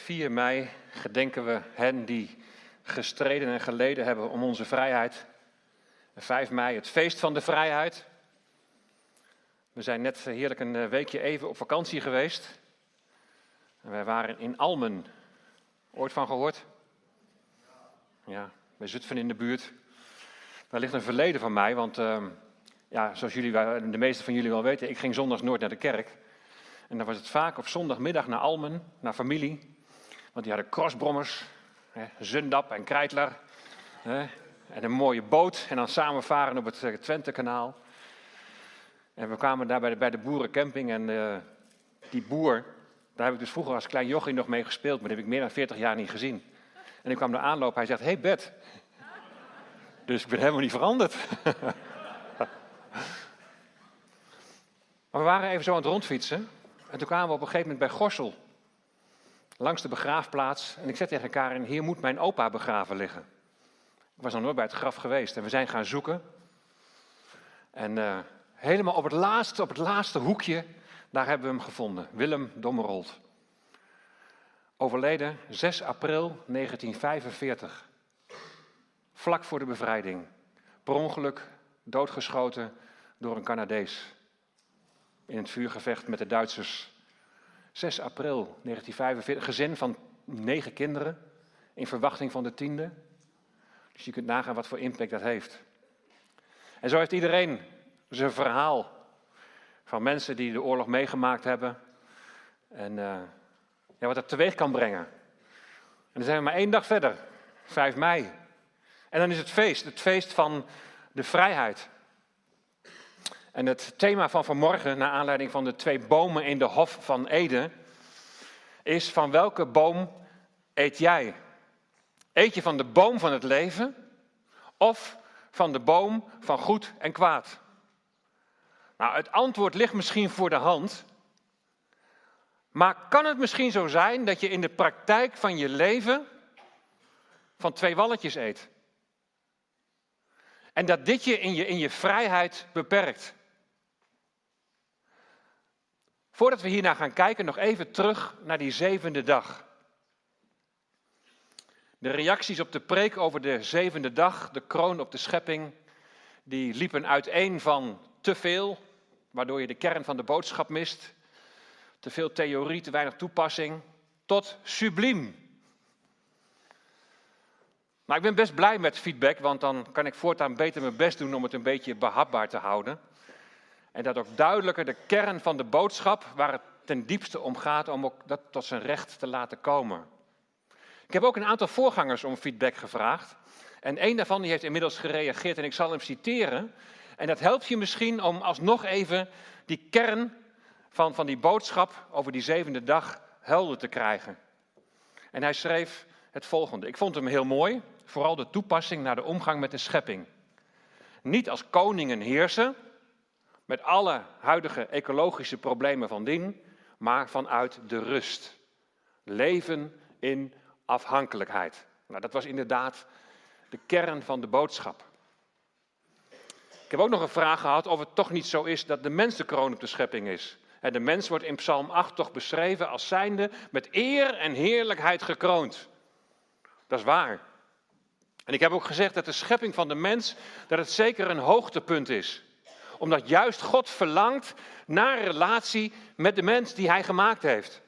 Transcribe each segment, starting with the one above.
4 mei gedenken we hen die gestreden en geleden hebben om onze vrijheid. 5 mei, het feest van de vrijheid. We zijn net heerlijk een weekje even op vakantie geweest. En wij waren in Almen. Ooit van gehoord? Ja, bij Zutphen in de buurt. Daar ligt een verleden van mij, want zoals de meeste van jullie wel weten, ik ging zondags nooit naar de kerk. En dan was het vaak op zondagmiddag naar Almen, naar familie. Want die hadden crossbrommers, Zundap en Kreitler. En een mooie boot en dan samen varen op het Twentekanaal. En we kwamen daar bij de boerencamping en die boer, daar heb ik dus vroeger als klein jochie nog mee gespeeld, maar die heb ik meer dan 40 jaar niet gezien. En ik kwam er aanlopen, hij zegt, hey Bert. Dus ik ben helemaal niet veranderd. Maar we waren even zo aan het rondfietsen en toen kwamen we op een gegeven moment bij Gorssel. Langs de begraafplaats en ik zei tegen Karin, hier moet mijn opa begraven liggen. Ik was nog nooit bij het graf geweest en we zijn gaan zoeken. En helemaal op het laatste hoekje, daar hebben we hem gevonden. Willem Dommerold. Overleden 6 april 1945. Vlak voor de bevrijding. Per ongeluk doodgeschoten door een Canadees. In het vuurgevecht met de Duitsers. 6 april 1945. Gezin van 9 kinderen. In verwachting van de 10e. Dus je kunt nagaan wat voor impact dat heeft. En zo heeft iedereen zijn verhaal. Van mensen die de oorlog meegemaakt hebben. En wat dat teweeg kan brengen. En dan zijn we maar 1 dag verder. 5 mei. En dan is het feest. Het feest van de vrijheid. En het thema van vanmorgen, naar aanleiding van de 2 bomen in de Hof van Eden, is: van welke boom eet jij? Eet je van de boom van het leven of van de boom van goed en kwaad? Nou, het antwoord ligt misschien voor de hand. Maar kan het misschien zo zijn dat je in de praktijk van je leven van 2 walletjes eet? En dat dit je in je vrijheid beperkt? Voordat we hiernaar gaan kijken, nog even terug naar die 7e dag. De reacties op de preek over de 7e dag, de kroon op de schepping, die liepen uiteen van te veel, waardoor je de kern van de boodschap mist. Te veel theorie, te weinig toepassing, tot subliem. Maar ik ben best blij met feedback, want dan kan ik voortaan beter mijn best doen om het een beetje behapbaar te houden. En dat ook duidelijker de kern van de boodschap, waar het ten diepste om gaat, om ook dat tot zijn recht te laten komen. Ik heb ook een aantal voorgangers om feedback gevraagd. En één daarvan die heeft inmiddels gereageerd en ik zal hem citeren. En dat helpt je misschien om alsnog even die kern van die boodschap over die 7e dag helder te krijgen. En hij schreef het volgende. Ik vond hem heel mooi, vooral de toepassing naar de omgang met de schepping. Niet als koningen heersen, met alle huidige ecologische problemen van dien, maar vanuit de rust. Leven in afhankelijkheid. Nou, dat was inderdaad de kern van de boodschap. Ik heb ook nog een vraag gehad of het toch niet zo is dat de mens de kroon op de schepping is. En de mens wordt in Psalm 8 toch beschreven als zijnde met eer en heerlijkheid gekroond. Dat is waar. En ik heb ook gezegd dat de schepping van de mens, dat het zeker een hoogtepunt is. Omdat juist God verlangt naar een relatie met de mens die hij gemaakt heeft.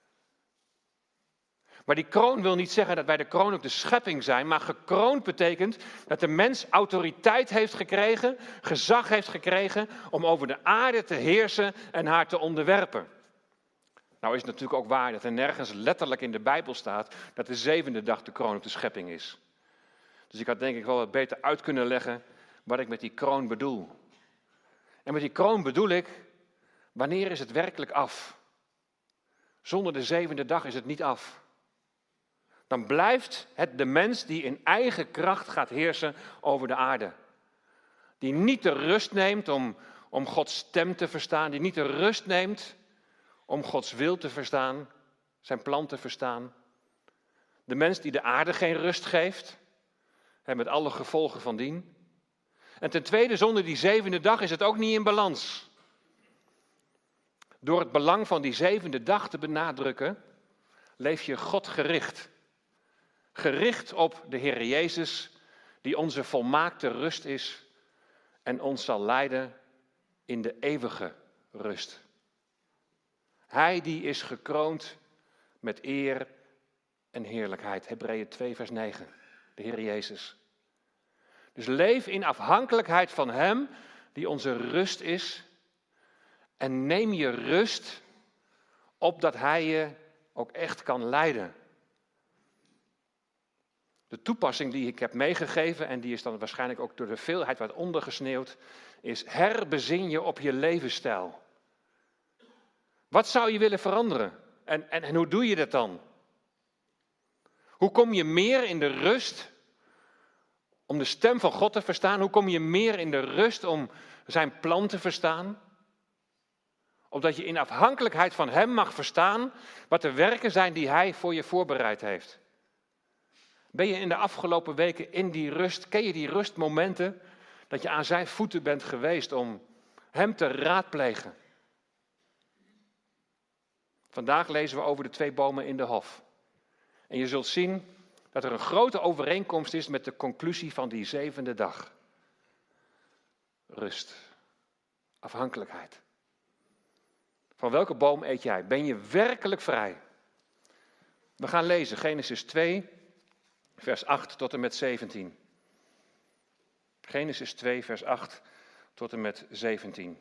Maar die kroon wil niet zeggen dat wij de kroon op de schepping zijn, maar gekroond betekent dat de mens autoriteit heeft gekregen, gezag heeft gekregen om over de aarde te heersen en haar te onderwerpen. Nou is het natuurlijk ook waar dat er nergens letterlijk in de Bijbel staat dat de 7e dag de kroon op de schepping is. Dus ik had denk ik wel wat beter uit kunnen leggen wat ik met die kroon bedoel. En met die kroon bedoel ik, wanneer is het werkelijk af? Zonder de 7e dag is het niet af. Dan blijft het de mens die in eigen kracht gaat heersen over de aarde. Die niet de rust neemt om Gods stem te verstaan. Die niet de rust neemt om Gods wil te verstaan. Zijn plan te verstaan. De mens die de aarde geen rust geeft. Met alle gevolgen van dien. En ten tweede, zonder die 7e dag is het ook niet in balans. Door het belang van die 7e dag te benadrukken, Leef je God gericht. Gericht op de Heer Jezus, die onze volmaakte rust is en ons zal leiden in de eeuwige rust. Hij die is gekroond met eer en heerlijkheid. Hebreeën 2 vers 9. De Heer Jezus. Dus leef in afhankelijkheid van Hem die onze rust is. En neem je rust opdat Hij je ook echt kan leiden. De toepassing die ik heb meegegeven, en die is dan waarschijnlijk ook door de veelheid wat ondergesneeuwd, is herbezin je op je levensstijl. Wat zou je willen veranderen? En hoe doe je dat dan? Hoe kom je meer in de rust om de stem van God te verstaan? Hoe kom je meer in de rust om zijn plan te verstaan? Opdat je in afhankelijkheid van Hem mag verstaan wat de werken zijn die Hij voor je voorbereid heeft. Ben je in de afgelopen weken in die rust, ken je die rustmomenten dat je aan zijn voeten bent geweest om Hem te raadplegen? Vandaag lezen we over de 2 bomen in de hof. En je zult zien dat er een grote overeenkomst is met de conclusie van die 7e dag. Rust. Afhankelijkheid. Van welke boom eet jij? Ben je werkelijk vrij? We gaan lezen Genesis 2, vers 8 tot en met 17. Genesis 2, vers 8 tot en met 17.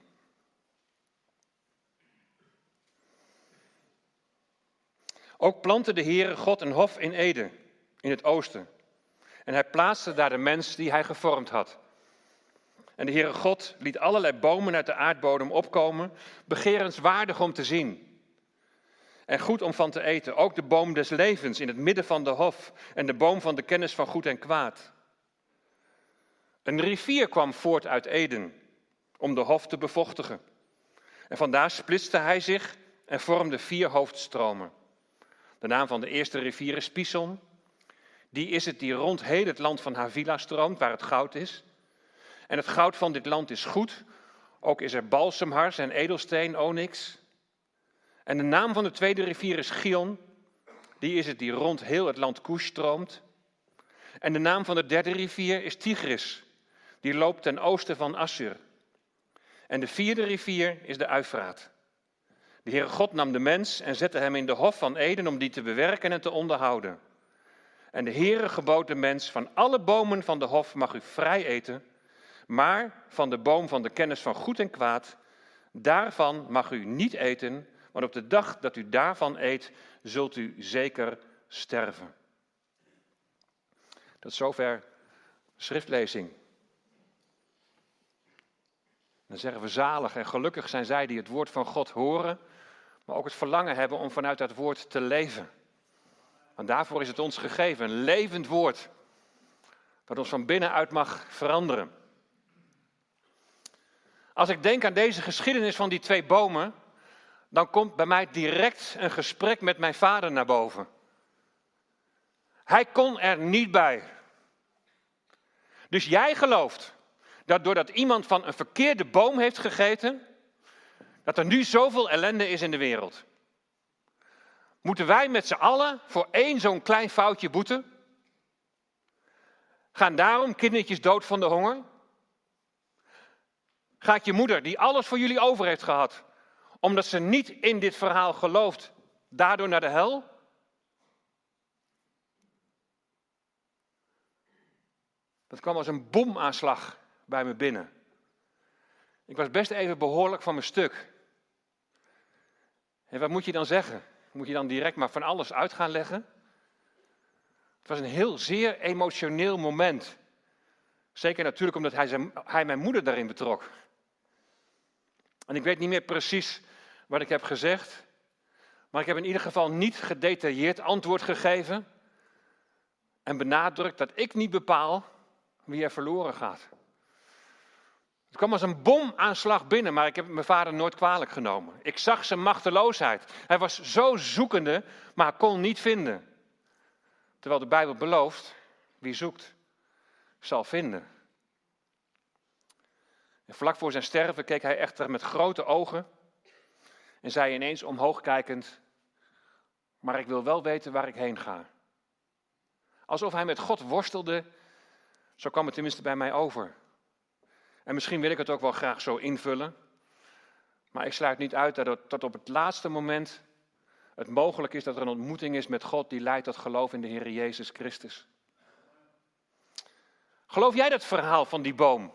Ook plantte de Heere God een hof in Eden, in het oosten. En hij plaatste daar de mens die hij gevormd had. En de Heere God liet allerlei bomen uit de aardbodem opkomen, begerenswaardig om te zien. En goed om van te eten, ook de boom des levens in het midden van de hof en de boom van de kennis van goed en kwaad. Een rivier kwam voort uit Eden, om de hof te bevochtigen. En vandaar splitste hij zich en vormde 4 hoofdstromen. De naam van de eerste rivier is Pison. Die is het die rond heel het land van Havila stroomt, waar het goud is. En het goud van dit land is goed. Ook is er balsemhars en edelsteen, onyx. En de naam van de tweede rivier is Gion. Die is het die rond heel het land Kush stroomt. En de naam van de derde rivier is Tigris. Die loopt ten oosten van Assur. En de 4e rivier is de Uifraat. De Heere God nam de mens en zette hem in de hof van Eden om die te bewerken en te onderhouden. En de Heere gebood de mens: van alle bomen van de hof mag u vrij eten, maar van de boom van de kennis van goed en kwaad, daarvan mag u niet eten, want op de dag dat u daarvan eet, zult u zeker sterven. Tot zover schriftlezing. Dan zeggen we: zalig en gelukkig zijn zij die het woord van God horen, maar ook het verlangen hebben om vanuit dat woord te leven. Want daarvoor is het ons gegeven, een levend woord, wat ons van binnenuit mag veranderen. Als ik denk aan deze geschiedenis van die 2 bomen, dan komt bij mij direct een gesprek met mijn vader naar boven. Hij kon er niet bij. Dus jij gelooft dat doordat iemand van een verkeerde boom heeft gegeten, dat er nu zoveel ellende is in de wereld. Moeten wij met z'n allen voor 1 zo'n klein foutje boeten? Gaan daarom kindertjes dood van de honger? Gaat je moeder, die alles voor jullie over heeft gehad, omdat ze niet in dit verhaal gelooft, daardoor naar de hel? Dat kwam als een bomaanslag bij me binnen. Ik was best even behoorlijk van mijn stuk. En wat moet je dan zeggen? Moet je dan direct maar van alles uit gaan leggen? Het was een heel zeer emotioneel moment. Zeker natuurlijk omdat hij mijn moeder daarin betrok. En ik weet niet meer precies wat ik heb gezegd. Maar ik heb in ieder geval niet gedetailleerd antwoord gegeven. En benadrukt dat ik niet bepaal wie er verloren gaat. Het kwam als een bomaanslag binnen, maar ik heb mijn vader nooit kwalijk genomen. Ik zag zijn machteloosheid. Hij was zo zoekende, maar kon niet vinden. Terwijl de Bijbel belooft: wie zoekt, zal vinden. En vlak voor zijn sterven keek hij echter met grote ogen en zei ineens omhoog kijkend: maar ik wil wel weten waar ik heen ga. Alsof hij met God worstelde, zo kwam het tenminste bij mij over. En misschien wil ik het ook wel graag zo invullen, maar ik sluit niet uit dat op het laatste moment het mogelijk is dat er een ontmoeting is met God die leidt tot geloof in de Heer Jezus Christus. Geloof jij dat verhaal van die boom?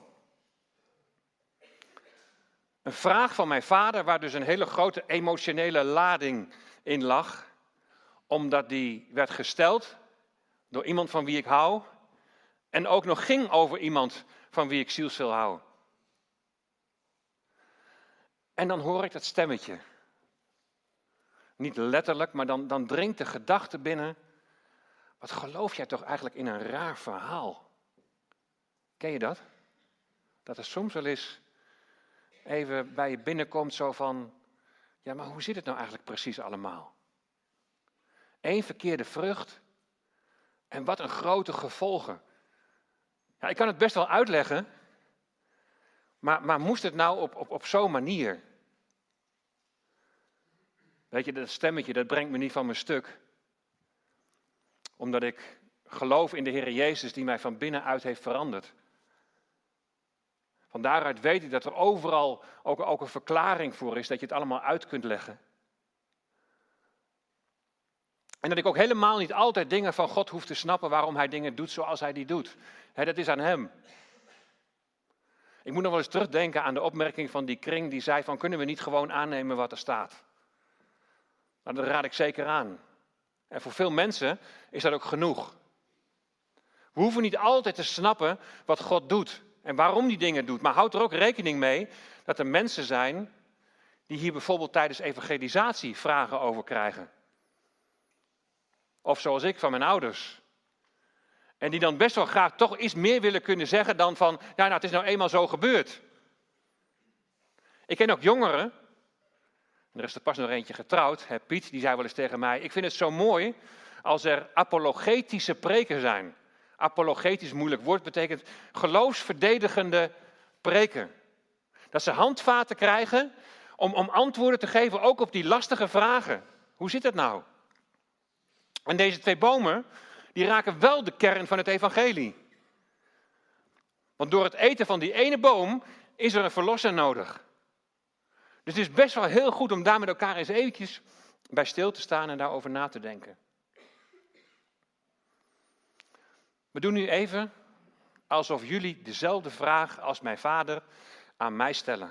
Een vraag van mijn vader waar dus een hele grote emotionele lading in lag, omdat die werd gesteld door iemand van wie ik hou en ook nog ging over iemand van wie ik zielsveel hou. En dan hoor ik dat stemmetje. Niet letterlijk, maar dan dringt de gedachte binnen. Wat geloof jij toch eigenlijk in een raar verhaal? Ken je dat? Dat er soms wel eens even bij je binnenkomt zo van, ja, maar hoe zit het nou eigenlijk precies allemaal? Eén verkeerde vrucht en wat een grote gevolgen. Ja, ik kan het best wel uitleggen, maar moest het nou op zo'n manier? Weet je, dat stemmetje, dat brengt me niet van mijn stuk. Omdat ik geloof in de Heer Jezus die mij van binnenuit heeft veranderd. Van daaruit weet ik dat er overal ook een verklaring voor is, dat je het allemaal uit kunt leggen. En dat ik ook helemaal niet altijd dingen van God hoef te snappen waarom hij dingen doet zoals hij die doet. Dat is aan hem. Ik moet nog wel eens terugdenken aan de opmerking van die kring die zei van, kunnen we niet gewoon aannemen wat er staat? Nou, dat raad ik zeker aan. En voor veel mensen is dat ook genoeg. We hoeven niet altijd te snappen wat God doet en waarom die dingen doet. Maar houd er ook rekening mee dat er mensen zijn die hier bijvoorbeeld tijdens evangelisatie vragen over krijgen. Of zoals ik van mijn ouders. En die dan best wel graag toch iets meer willen kunnen zeggen dan van, ja, nou, het is nou eenmaal zo gebeurd. Ik ken ook jongeren, en er is er pas nog eentje getrouwd, Piet, die zei wel eens tegen mij, ik vind het zo mooi als er apologetische preken zijn. Apologetisch, moeilijk woord, betekent geloofsverdedigende preken. Dat ze handvaten krijgen om antwoorden te geven ook op die lastige vragen. Hoe zit het nou? En deze twee bomen, die raken wel de kern van het evangelie. Want door het eten van die ene boom is er een verlosser nodig. Dus het is best wel heel goed om daar met elkaar eens eventjes bij stil te staan en daarover na te denken. We doen nu even alsof jullie dezelfde vraag als mijn vader aan mij stellen.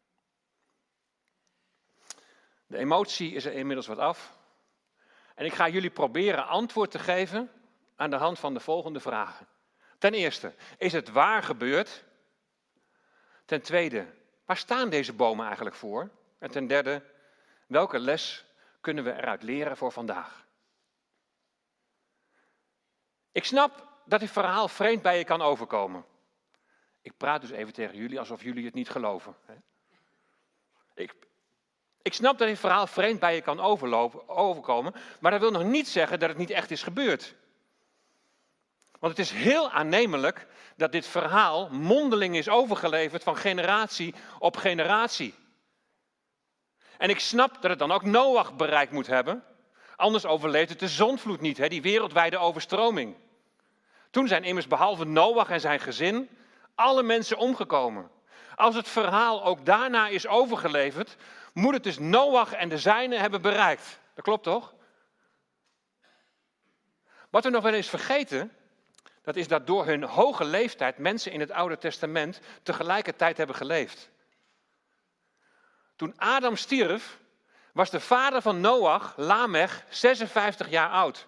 De emotie is er inmiddels wat af. En ik ga jullie proberen antwoord te geven aan de hand van de volgende vragen. Ten eerste, is het waar gebeurd? Ten tweede, waar staan deze bomen eigenlijk voor? En ten derde, welke les kunnen we eruit leren voor vandaag? Ik snap dat dit verhaal vreemd bij je kan overkomen. Ik praat dus even tegen jullie alsof jullie het niet geloven. Ik snap dat dit verhaal vreemd bij je kan overkomen, maar dat wil nog niet zeggen dat het niet echt is gebeurd. Want het is heel aannemelijk dat dit verhaal mondeling is overgeleverd van generatie op generatie. En ik snap dat het dan ook Noach bereikt moet hebben, anders overleeft het de zondvloed niet, die wereldwijde overstroming. Toen zijn immers behalve Noach en zijn gezin alle mensen omgekomen. Als het verhaal ook daarna is overgeleverd, moet het dus Noach en de zijnen hebben bereikt. Dat klopt toch? Wat we nog wel eens vergeten, dat is dat door hun hoge leeftijd mensen in het Oude Testament tegelijkertijd hebben geleefd. Toen Adam stierf, was de vader van Noach, Lamech, 56 jaar oud.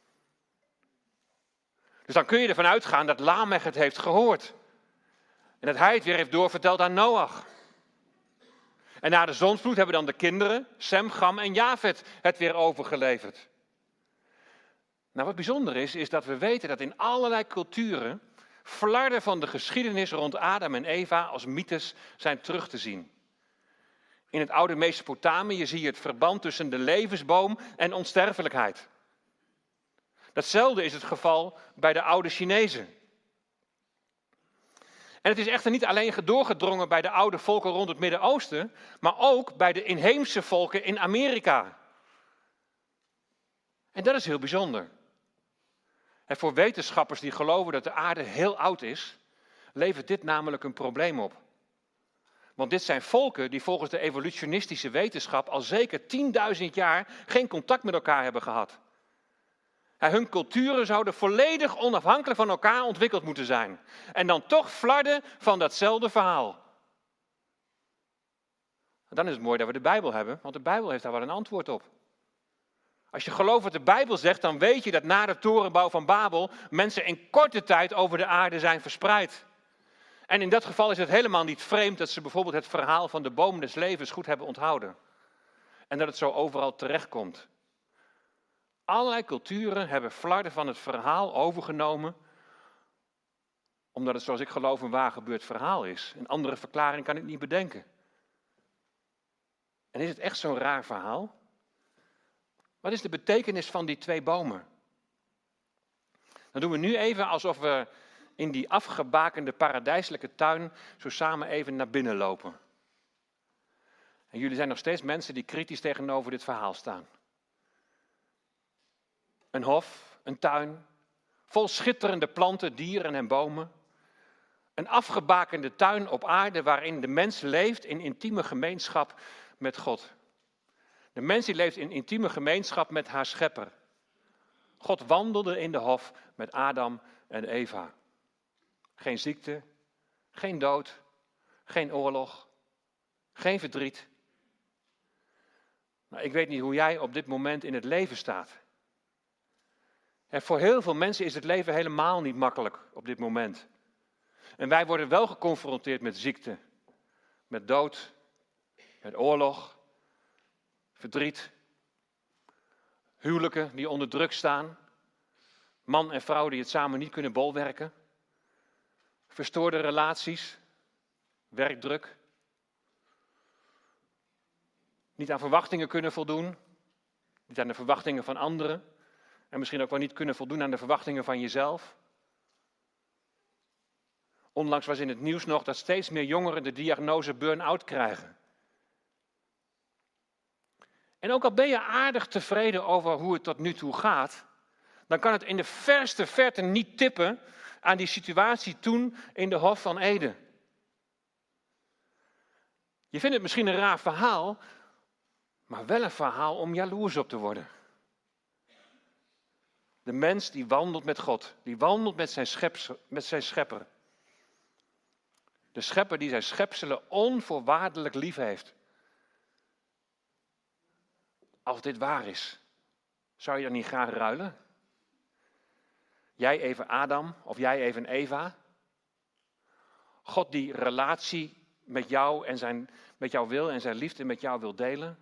Dus dan kun je ervan uitgaan dat Lamech het heeft gehoord. En dat hij het weer heeft doorverteld aan Noach. En na de zondvloed hebben dan de kinderen, Sem, Cham en Jafet, het weer overgeleverd. Nou, wat bijzonder is dat we weten dat in allerlei culturen flarden van de geschiedenis rond Adam en Eva als mythes zijn terug te zien. In het oude Mesopotamië zie je het verband tussen de levensboom en onsterfelijkheid. Datzelfde is het geval bij de oude Chinezen. En het is echter niet alleen doorgedrongen bij de oude volken rond het Midden-Oosten, maar ook bij de inheemse volken in Amerika. En dat is heel bijzonder. En voor wetenschappers die geloven dat de aarde heel oud is, levert dit namelijk een probleem op. Want dit zijn volken die volgens de evolutionistische wetenschap al zeker 10.000 jaar geen contact met elkaar hebben gehad. Hun culturen zouden volledig onafhankelijk van elkaar ontwikkeld moeten zijn. En dan toch flarden van datzelfde verhaal. Dan is het mooi dat we de Bijbel hebben, want de Bijbel heeft daar wel een antwoord op. Als je gelooft wat de Bijbel zegt, dan weet je dat na de torenbouw van Babel mensen in korte tijd over de aarde zijn verspreid. En in dat geval is het helemaal niet vreemd dat ze bijvoorbeeld het verhaal van de boom des levens goed hebben onthouden. En dat het zo overal terechtkomt. Allerlei culturen hebben flarden van het verhaal overgenomen, omdat het, zoals ik geloof, een waar gebeurd verhaal is. Een andere verklaring kan ik niet bedenken. En is het echt zo'n raar verhaal? Wat is de betekenis van die twee bomen? Dan doen we nu even alsof we in die afgebakende paradijselijke tuin zo samen even naar binnen lopen. En jullie zijn nog steeds mensen die kritisch tegenover dit verhaal staan. Een hof, een tuin, vol schitterende planten, dieren en bomen. Een afgebakende tuin op aarde waarin de mens leeft in intieme gemeenschap met God. De mens die leeft in intieme gemeenschap met haar schepper. God wandelde in de hof met Adam en Eva. Geen ziekte, geen dood, geen oorlog, geen verdriet. Nou, ik weet niet hoe jij op dit moment in het leven staat. En voor heel veel mensen is het leven helemaal niet makkelijk op dit moment. En wij worden wel geconfronteerd met ziekte, met dood, met oorlog, verdriet, huwelijken die onder druk staan, man en vrouw die het samen niet kunnen bolwerken, verstoorde relaties, werkdruk, niet aan verwachtingen kunnen voldoen, niet aan de verwachtingen van anderen en misschien ook wel niet kunnen voldoen aan de verwachtingen van jezelf. Onlangs was in het nieuws nog dat steeds meer jongeren de diagnose burn-out krijgen. En ook al ben je aardig tevreden over hoe het tot nu toe gaat, dan kan het in de verste verte niet tippen aan die situatie toen in de Hof van Eden. Je vindt het misschien een raar verhaal, maar wel een verhaal om jaloers op te worden. De mens die wandelt met God, die wandelt met zijn schepper. De schepper die zijn schepselen onvoorwaardelijk lief heeft. Als dit waar is, zou je dan niet graag ruilen? Jij even Adam of jij even Eva? God die relatie met jou en met jou wil en zijn liefde met jou wil delen?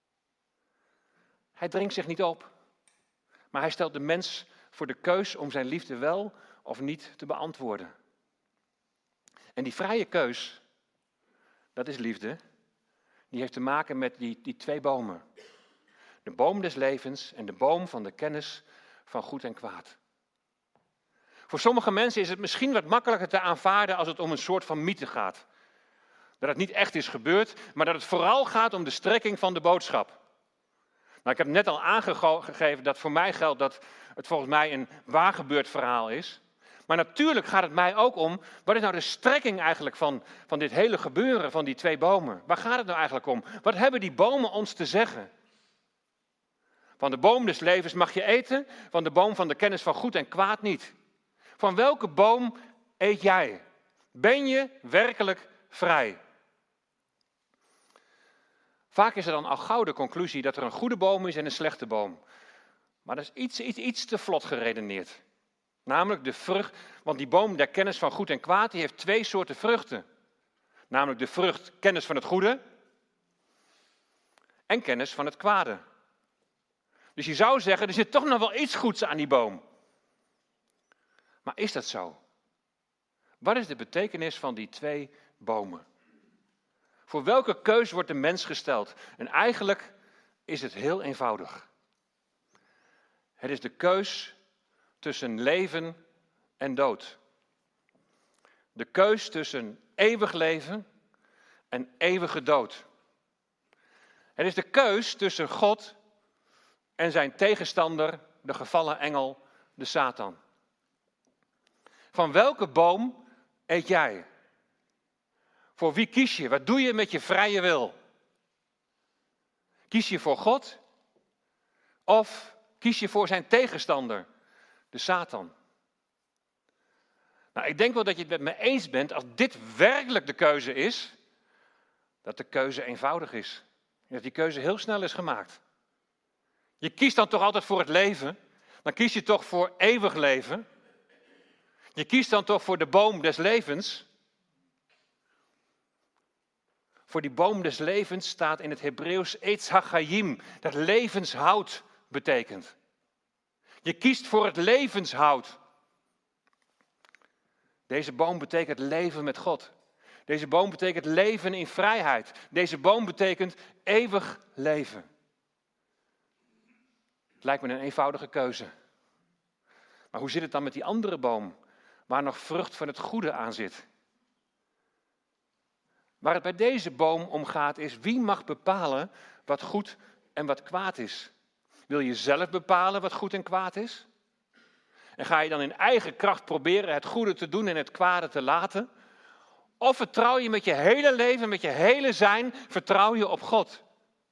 Hij dringt zich niet op, maar hij stelt de mens voor de keus om zijn liefde wel of niet te beantwoorden. En die vrije keus, dat is liefde, die heeft te maken met die twee bomen. De boom des levens en de boom van de kennis van goed en kwaad. Voor sommige mensen is het misschien wat makkelijker te aanvaarden als het om een soort van mythe gaat. Dat het niet echt is gebeurd, maar dat het vooral gaat om de strekking van de boodschap. Nou, ik heb net al aangegeven dat voor mij geldt dat het volgens mij een waar gebeurd verhaal is. Maar natuurlijk gaat het mij ook om, wat is nou de strekking eigenlijk van dit hele gebeuren van die twee bomen? Waar gaat het nou eigenlijk om? Wat hebben die bomen ons te zeggen? Van de boom des levens mag je eten, van de boom van de kennis van goed en kwaad niet. Van welke boom eet jij? Ben je werkelijk vrij? Vaak is er dan al gauw de conclusie dat er een goede boom is en een slechte boom. Maar dat is iets te vlot geredeneerd. Namelijk de vrucht, want die boom der kennis van goed en kwaad, die heeft twee soorten vruchten. Namelijk de vrucht kennis van het goede en kennis van het kwade. Dus je zou zeggen, er zit toch nog wel iets goeds aan die boom. Maar is dat zo? Wat is de betekenis van die twee bomen? Voor welke keus wordt de mens gesteld? En eigenlijk is het heel eenvoudig. Het is de keus tussen leven en dood. De keus tussen eeuwig leven en eeuwige dood. Het is de keus tussen God en zijn tegenstander, de gevallen engel, de Satan. Van welke boom eet jij? Voor wie kies je? Wat doe je met je vrije wil? Kies je voor God? Of kies je voor zijn tegenstander, de Satan? Nou, ik denk wel dat je het met me eens bent, als dit werkelijk de keuze is, dat de keuze eenvoudig is. Dat die keuze heel snel is gemaakt. Je kiest dan toch altijd voor het leven? Dan kies je toch voor eeuwig leven? Je kiest dan toch voor de boom des levens? Voor die boom des levens staat in het Hebreeuws Etz HaChaim, dat levenshout betekent. Je kiest voor het levenshout. Deze boom betekent leven met God. Deze boom betekent leven in vrijheid. Deze boom betekent eeuwig leven. Het lijkt me een eenvoudige keuze. Maar hoe zit het dan met die andere boom, waar nog vrucht van het goede aan zit? Waar het bij deze boom om gaat is, wie mag bepalen wat goed en wat kwaad is? Wil je zelf bepalen wat goed en kwaad is? En ga je dan in eigen kracht proberen het goede te doen en het kwade te laten? Of vertrouw je met je hele leven, met je hele zijn, vertrouw je op God?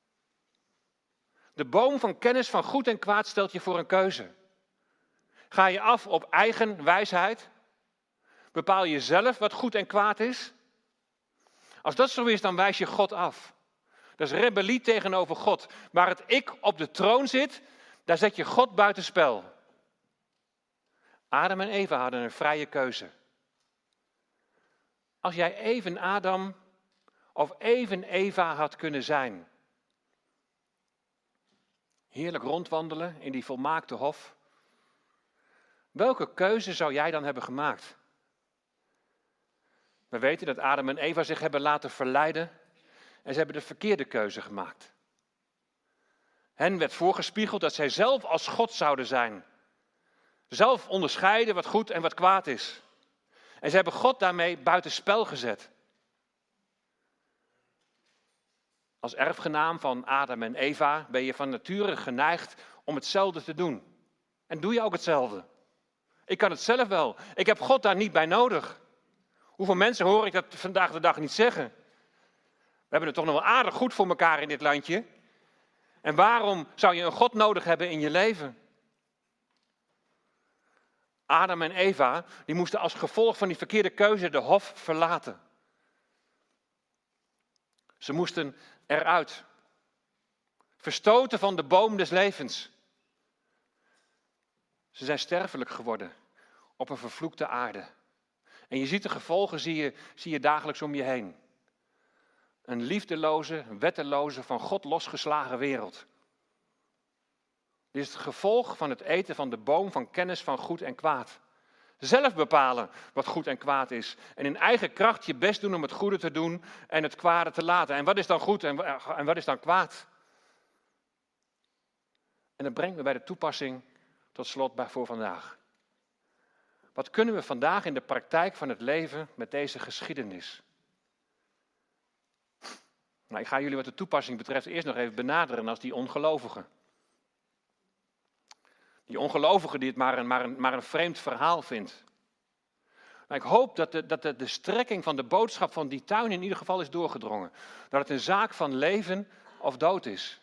De boom van kennis van goed en kwaad stelt je voor een keuze. Ga je af op eigen wijsheid? Bepaal je zelf wat goed en kwaad is? Als dat zo is, dan wijs je God af. Dat is rebellie tegenover God. Waar het ik op de troon zit, daar zet je God buitenspel. Adam en Eva hadden een vrije keuze. Als jij even Adam of even Eva had kunnen zijn. Heerlijk rondwandelen in die volmaakte hof. Welke keuze zou jij dan hebben gemaakt? We weten dat Adam en Eva zich hebben laten verleiden en ze hebben de verkeerde keuze gemaakt. Hen werd voorgespiegeld dat zij zelf als God zouden zijn. Zelf onderscheiden wat goed en wat kwaad is. En ze hebben God daarmee buitenspel gezet. Als erfgenaam van Adam en Eva ben je van nature geneigd om hetzelfde te doen. En doe je ook hetzelfde. Ik kan het zelf wel. Ik heb God daar niet bij nodig. Hoeveel mensen hoor ik dat vandaag de dag niet zeggen? We hebben het toch nog wel aardig goed voor elkaar in dit landje. En waarom zou je een God nodig hebben in je leven? Adam en Eva, die moesten als gevolg van die verkeerde keuze de hof verlaten. Ze moesten eruit. Verstoten van de boom des levens. Ze zijn sterfelijk geworden op een vervloekte aarde. En je ziet de gevolgen, zie je dagelijks om je heen. Een liefdeloze, wetteloze, van God losgeslagen wereld. Dit is het gevolg van het eten van de boom van kennis van goed en kwaad. Zelf bepalen wat goed en kwaad is. En in eigen kracht je best doen om het goede te doen en het kwade te laten. En wat is dan goed en wat is dan kwaad? En dat brengt me bij de toepassing tot slot voor vandaag. Wat kunnen we vandaag in de praktijk van het leven met deze geschiedenis? Nou, ik ga jullie wat de toepassing betreft eerst nog even benaderen als die ongelovigen. Die ongelovige die het maar een vreemd verhaal vindt. Maar ik hoop dat de strekking van de boodschap van die tuin in ieder geval is doorgedrongen. Dat het een zaak van leven of dood is.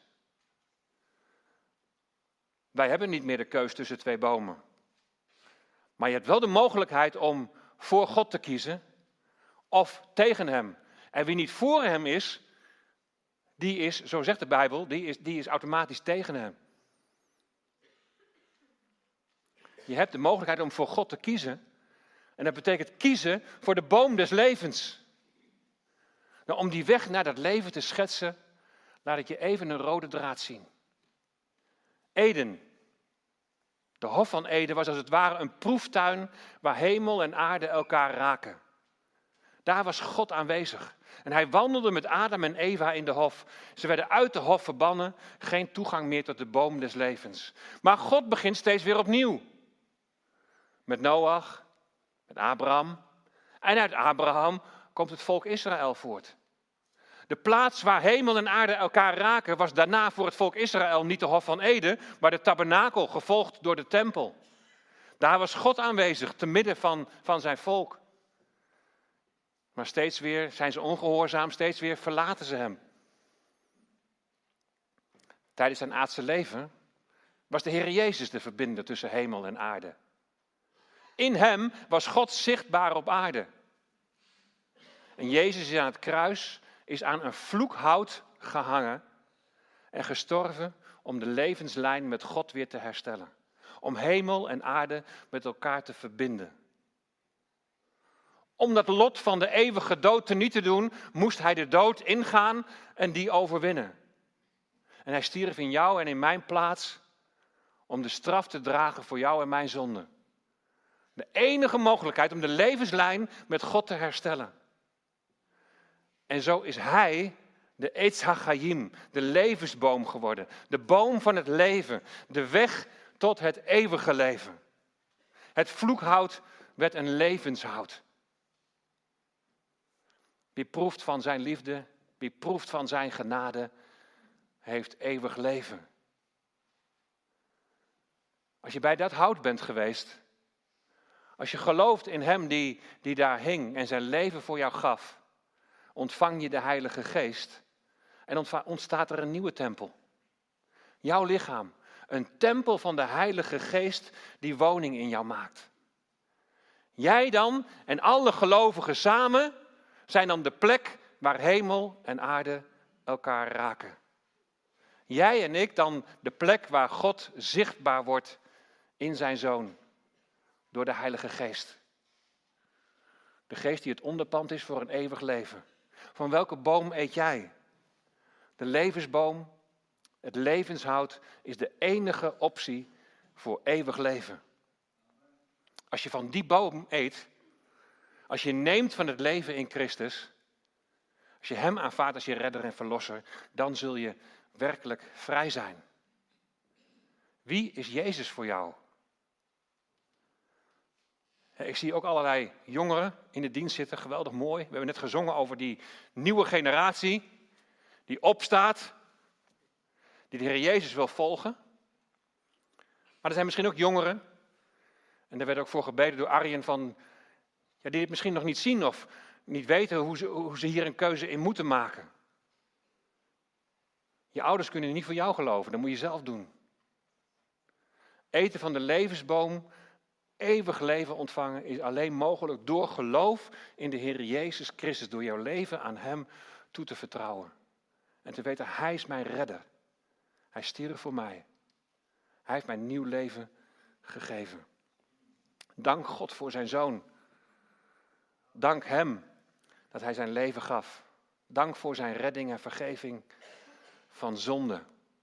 Wij hebben niet meer de keus tussen twee bomen. Maar je hebt wel de mogelijkheid om voor God te kiezen of tegen hem. En wie niet voor hem is, die is, zo zegt de Bijbel, die is automatisch tegen hem. Je hebt de mogelijkheid om voor God te kiezen. En dat betekent kiezen voor de boom des levens. Nou, om die weg naar dat leven te schetsen, laat ik je even een rode draad zien. Eden. De Hof van Eden was als het ware een proeftuin waar hemel en aarde elkaar raken. Daar was God aanwezig. En hij wandelde met Adam en Eva in de hof. Ze werden uit de hof verbannen, geen toegang meer tot de boom des levens. Maar God begint steeds weer opnieuw. Met Noach, met Abraham. En uit Abraham komt het volk Israël voort. De plaats waar hemel en aarde elkaar raken was daarna voor het volk Israël niet de Hof van Eden, maar de tabernakel, gevolgd door de tempel. Daar was God aanwezig, te midden van zijn volk. Maar steeds weer zijn ze ongehoorzaam, steeds weer verlaten ze hem. Tijdens zijn aardse leven was de Heer Jezus de verbinder tussen hemel en aarde. In hem was God zichtbaar op aarde. En Jezus is aan het kruis, is aan een vloekhout gehangen en gestorven om de levenslijn met God weer te herstellen. Om hemel en aarde met elkaar te verbinden. Om dat lot van de eeuwige dood teniet te doen, moest hij de dood ingaan en die overwinnen. En hij stierf in jou en in mijn plaats om de straf te dragen voor jou en mijn zonde. De enige mogelijkheid om de levenslijn met God te herstellen. En zo is hij de Eitz HaChaim, de levensboom geworden. De boom van het leven, de weg tot het eeuwige leven. Het vloekhout werd een levenshout. Wie proeft van zijn liefde, wie proeft van zijn genade, heeft eeuwig leven. Als je bij dat hout bent geweest, als je gelooft in hem die daar hing en zijn leven voor jou gaf, ontvang je de Heilige Geest en ontstaat er een nieuwe tempel. Jouw lichaam, een tempel van de Heilige Geest die woning in jou maakt. Jij dan en alle gelovigen samen zijn dan de plek waar hemel en aarde elkaar raken. Jij en ik dan de plek waar God zichtbaar wordt in zijn Zoon, door de Heilige Geest. De Geest die het onderpand is voor een eeuwig leven. Van welke boom eet jij? De levensboom, het levenshout, is de enige optie voor eeuwig leven. Als je van die boom eet, als je neemt van het leven in Christus, als je hem aanvaardt als je redder en verlosser, dan zul je werkelijk vrij zijn. Wie is Jezus voor jou? Ik zie ook allerlei jongeren in de dienst zitten, geweldig mooi. We hebben net gezongen over die nieuwe generatie die opstaat, die de Heer Jezus wil volgen. Maar er zijn misschien ook jongeren, en daar werd ook voor gebeden door Arjen van, ja, die het misschien nog niet zien of niet weten hoe ze hier een keuze in moeten maken. Je ouders kunnen niet voor jou geloven, dat moet je zelf doen. Eten van de levensboom, eeuwig leven ontvangen, is alleen mogelijk door geloof in de Heer Jezus Christus. Door jouw leven aan hem toe te vertrouwen. En te weten, hij is mijn redder. Hij stierf voor mij. Hij heeft mij een nieuw leven gegeven. Dank God voor zijn Zoon. Dank hem dat hij zijn leven gaf. Dank voor zijn redding en vergeving van zonde.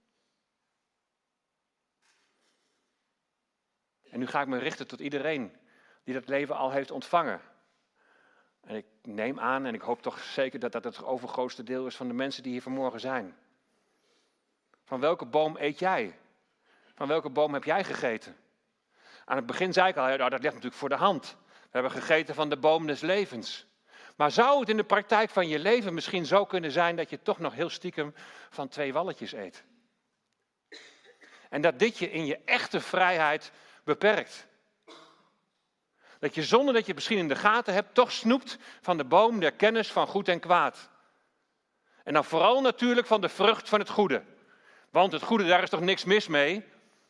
En nu ga ik me richten tot iedereen die dat leven al heeft ontvangen. En ik neem aan en ik hoop toch zeker dat dat het overgrootste deel is van de mensen die hier vanmorgen zijn. Van welke boom eet jij? Van welke boom heb jij gegeten? Aan het begin zei ik al, dat ligt natuurlijk voor de hand. We hebben gegeten van de boom des levens. Maar zou het in de praktijk van je leven misschien zo kunnen zijn dat je toch nog heel stiekem van 2 walletjes eet? En dat dit je in je echte vrijheid beperkt. Dat je zonder dat je het misschien in de gaten hebt, toch snoept van de boom der kennis van goed en kwaad. En dan vooral natuurlijk van de vrucht van het goede. Want het goede, daar is toch niks mis mee?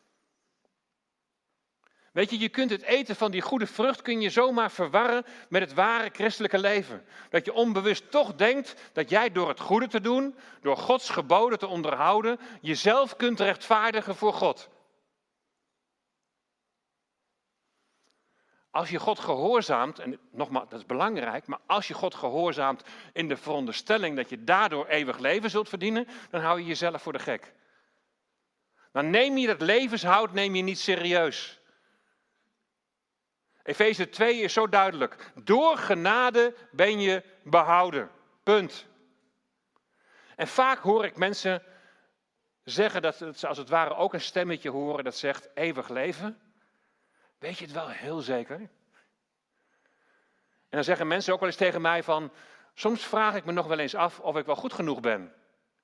Weet je kunt het eten van die goede vrucht kun je zomaar verwarren met het ware christelijke leven. Dat je onbewust toch denkt dat jij door het goede te doen, door Gods geboden te onderhouden, jezelf kunt rechtvaardigen voor God. Als je God gehoorzaamt, en nogmaals, dat is belangrijk, maar als je God gehoorzaamt in de veronderstelling dat je daardoor eeuwig leven zult verdienen, dan hou je jezelf voor de gek. Dan neem je dat levenshout niet serieus. Efeze 2 is zo duidelijk. Door genade ben je behouden. Punt. En vaak hoor ik mensen zeggen dat ze als het ware ook een stemmetje horen dat zegt eeuwig leven. Weet je het wel heel zeker? En dan zeggen mensen ook wel eens tegen mij van, Soms vraag ik me nog wel eens af of ik wel goed genoeg ben.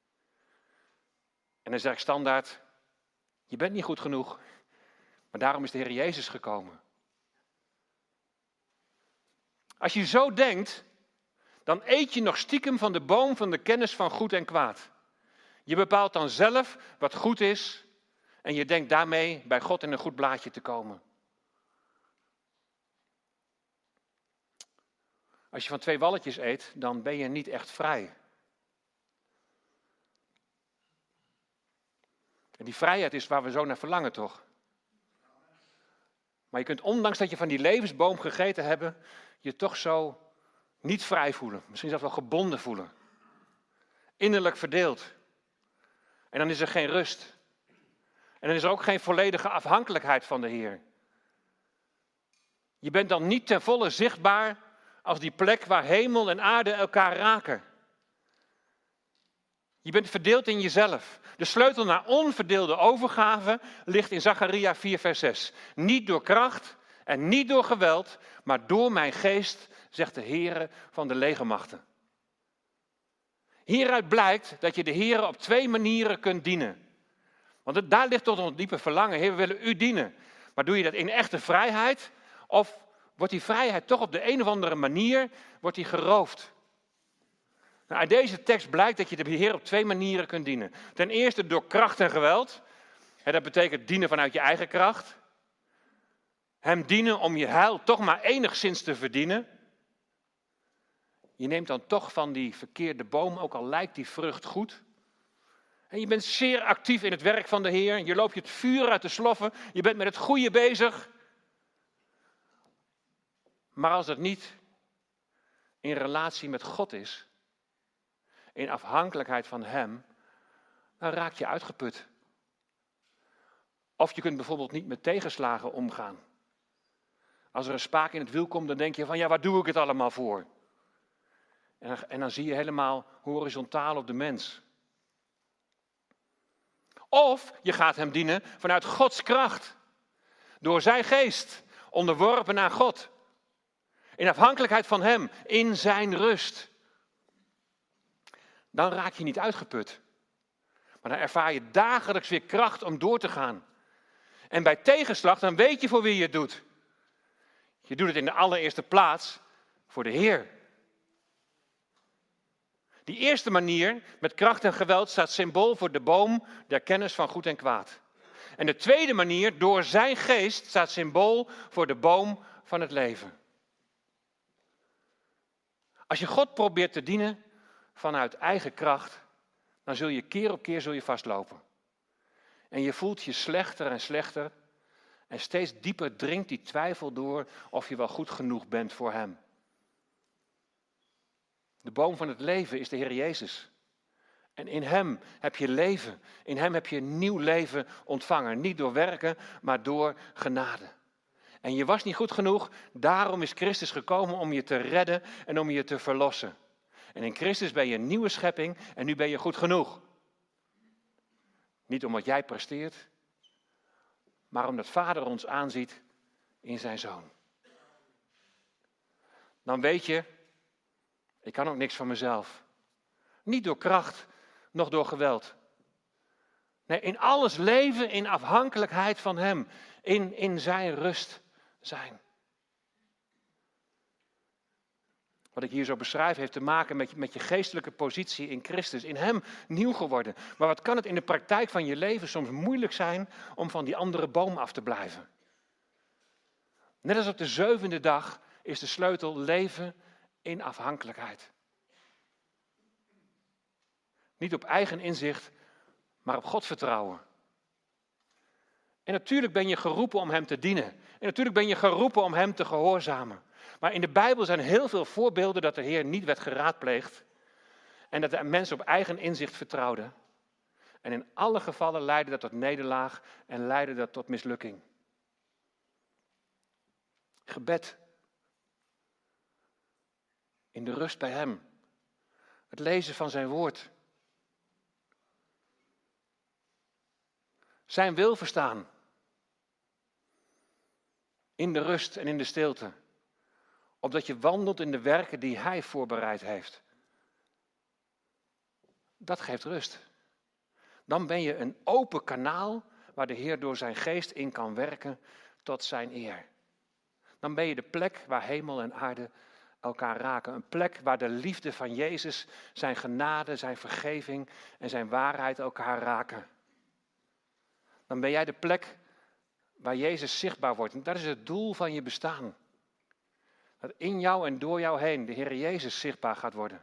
En dan zeg ik standaard, je bent niet goed genoeg. Maar daarom is de Heer Jezus gekomen. Als je zo denkt, dan eet je nog stiekem van de boom van de kennis van goed en kwaad. Je bepaalt dan zelf wat goed is en je denkt daarmee bij God in een goed blaadje te komen. Als je van 2 walletjes eet, dan ben je niet echt vrij. En die vrijheid is waar we zo naar verlangen, toch? Maar je kunt, ondanks dat je van die levensboom gegeten hebt, je toch zo niet vrij voelen. Misschien zelfs wel gebonden voelen. Innerlijk verdeeld. En dan is er geen rust. En dan is er ook geen volledige afhankelijkheid van de Heer. Je bent dan niet ten volle zichtbaar als die plek waar hemel en aarde elkaar raken. Je bent verdeeld in jezelf. De sleutel naar onverdeelde overgave ligt in Zacharia 4 vers 6. Niet door kracht en niet door geweld, maar door mijn geest, zegt de Heere van de legermachten. Hieruit blijkt dat je de Heere op 2 manieren kunt dienen. Want daar ligt tot ons diepe verlangen. Heer, we willen u dienen. Maar doe je dat in echte vrijheid? Of wordt die vrijheid toch op de een of andere manier geroofd? Nou, uit deze tekst blijkt dat je de Heer op 2 manieren kunt dienen. Ten eerste door kracht en geweld. Dat betekent dienen vanuit je eigen kracht. Hem dienen om je heil toch maar enigszins te verdienen. Je neemt dan toch van die verkeerde boom, ook al lijkt die vrucht goed. En je bent zeer actief in het werk van de Heer. Je loopt je het vuur uit de sloffen. Je bent met het goede bezig. Maar als het niet in relatie met God is, in afhankelijkheid van Hem, dan raak je uitgeput. Of je kunt bijvoorbeeld niet met tegenslagen omgaan. Als er een spaak in het wiel komt, dan denk je van ja, waar doe ik het allemaal voor? En dan zie je helemaal horizontaal op de mens. Of je gaat Hem dienen vanuit Gods kracht. Door zijn geest, onderworpen aan God. In afhankelijkheid van Hem, in zijn rust. Dan raak je niet uitgeput. Maar dan ervaar je dagelijks weer kracht om door te gaan. En bij tegenslag, dan weet je voor wie je het doet. Je doet het in de allereerste plaats voor de Heer. Die eerste manier, met kracht en geweld, staat symbool voor de boom der kennis van goed en kwaad. En de tweede manier, door zijn geest, staat symbool voor de boom van het leven. Als je God probeert te dienen vanuit eigen kracht, dan zul je keer op keer vastlopen. En je voelt je slechter en slechter. En steeds dieper dringt die twijfel door of je wel goed genoeg bent voor Hem. De boom van het leven is de Heer Jezus. En in Hem heb je leven. In Hem heb je een nieuw leven ontvangen. Niet door werken, maar door genade. En je was niet goed genoeg, daarom is Christus gekomen om je te redden en om je te verlossen. En in Christus ben je een nieuwe schepping en nu ben je goed genoeg. Niet omdat jij presteert, maar omdat Vader ons aanziet in zijn Zoon. Dan weet je, ik kan ook niks van mezelf. Niet door kracht, noch door geweld. Nee, in alles leven in afhankelijkheid van Hem. In zijn rust zijn. Wat ik hier zo beschrijf heeft te maken met je geestelijke positie in Christus. In Hem nieuw geworden. Maar wat kan het in de praktijk van je leven soms moeilijk zijn om van die andere boom af te blijven. Net als op de 7e dag is de sleutel leven in afhankelijkheid. Niet op eigen inzicht, maar op God vertrouwen. En natuurlijk ben je geroepen om Hem te dienen. En natuurlijk ben je geroepen om Hem te gehoorzamen. Maar in de Bijbel zijn heel veel voorbeelden dat de Heer niet werd geraadpleegd. En dat de mensen op eigen inzicht vertrouwden. En in alle gevallen leidde dat tot nederlaag en leidde dat tot mislukking. Gebed. In de rust bij Hem. Het lezen van zijn woord. Zijn wil verstaan. In de rust en in de stilte. Opdat je wandelt in de werken die Hij voorbereid heeft. Dat geeft rust. Dan ben je een open kanaal waar de Heer door zijn geest in kan werken tot zijn eer. Dan ben je de plek waar hemel en aarde elkaar raken. Een plek waar de liefde van Jezus, zijn genade, zijn vergeving en zijn waarheid elkaar raken. Dan ben jij de plek waar Jezus zichtbaar wordt. En dat is het doel van je bestaan. Dat in jou en door jou heen de Heer Jezus zichtbaar gaat worden.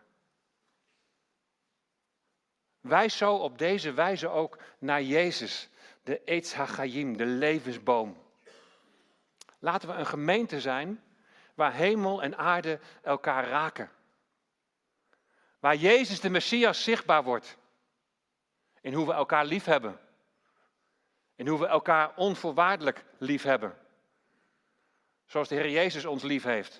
Wijs zo op deze wijze ook naar Jezus, de Etz HaChaim, de levensboom. Laten we een gemeente zijn waar hemel en aarde elkaar raken. Waar Jezus de Messias zichtbaar wordt. In hoe we elkaar lief hebben. In hoe we elkaar onvoorwaardelijk lief hebben. Zoals de Heer Jezus ons lief heeft.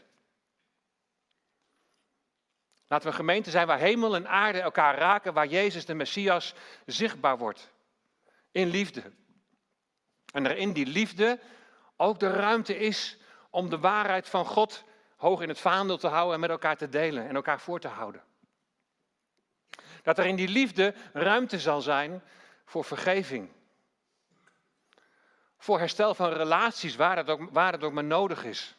Laten we een gemeente zijn waar hemel en aarde elkaar raken. Waar Jezus de Messias zichtbaar wordt. In liefde. En er in die liefde ook de ruimte is om de waarheid van God hoog in het vaandel te houden en met elkaar te delen en elkaar voor te houden. Dat er in die liefde ruimte zal zijn voor vergeving. Voor herstel van relaties waar het ook maar nodig is.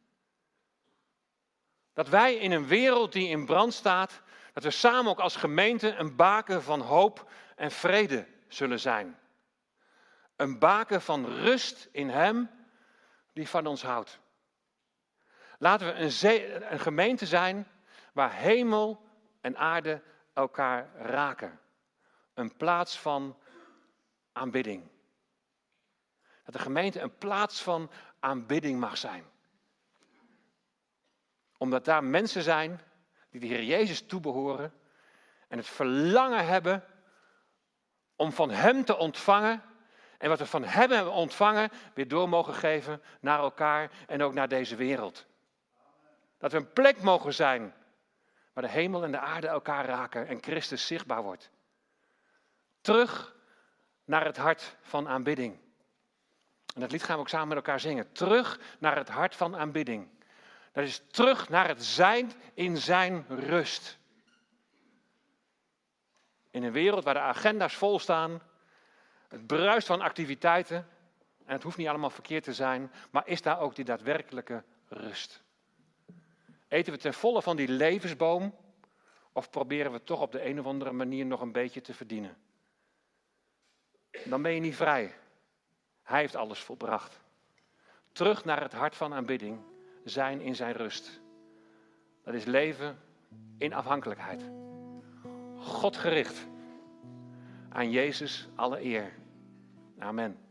Dat wij in een wereld die in brand staat, dat we samen ook als gemeente een baken van hoop en vrede zullen zijn. Een baken van rust in Hem die van ons houdt. Laten we een gemeente zijn waar hemel en aarde elkaar raken. Een plaats van aanbidding. Dat de gemeente een plaats van aanbidding mag zijn. Omdat daar mensen zijn die de Heer Jezus toebehoren en het verlangen hebben om van Hem te ontvangen. En wat we van Hem hebben ontvangen, weer door mogen geven naar elkaar en ook naar deze wereld. Dat we een plek mogen zijn waar de hemel en de aarde elkaar raken en Christus zichtbaar wordt. Terug naar het hart van aanbidding. En dat lied gaan we ook samen met elkaar zingen. Terug naar het hart van aanbidding. Dat is terug naar het zijn in zijn rust. In een wereld waar de agenda's vol staan. Het bruist van activiteiten. En het hoeft niet allemaal verkeerd te zijn. Maar is daar ook die daadwerkelijke rust? Eten we ten volle van die levensboom? Of proberen we toch op de een of andere manier nog een beetje te verdienen? Dan ben je niet vrij. Hij heeft alles volbracht. Terug naar het hart van aanbidding. Zijn in zijn rust. Dat is leven in afhankelijkheid. God gericht. Aan Jezus alle eer. Amen.